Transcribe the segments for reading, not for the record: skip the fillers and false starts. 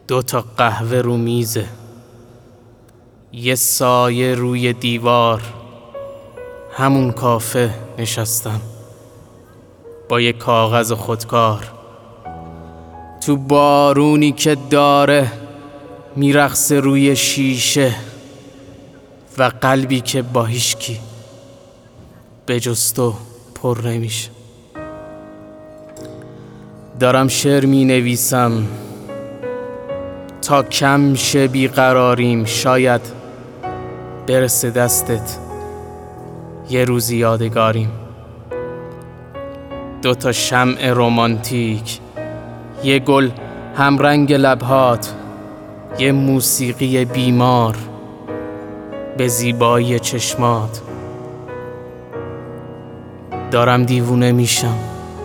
2 قهوه رو میزه، یه سایه روی دیوار، همون کافه نشستم با یه کاغذ خودکار، تو بارونی که داره میرقصه روی شیشه و قلبی که با هیچکی به جز تو پر نمیشه. دارم شعر می نویسم تا کم شه بیقراریم، شاید برسه دستت یه روزی یادگاریم. 2 شمع رمانتیک، یه گل همرنگ لبهات، یه موسیقی بیمار به زیبایی چشمات. دارم دیوونه میشم،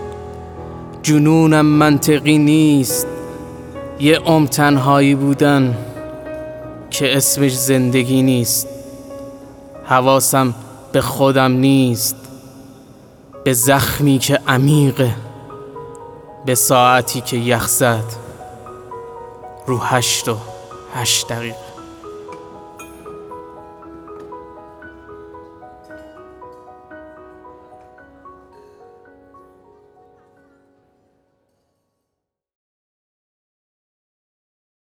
جنونم منطقی نیست، یه عمر تنهایی بودن که اسمش زندگی نیست. حواسم به خودم نیست، به زخمی که عمیقه، به ساعتی که یخ زد رو 8:08.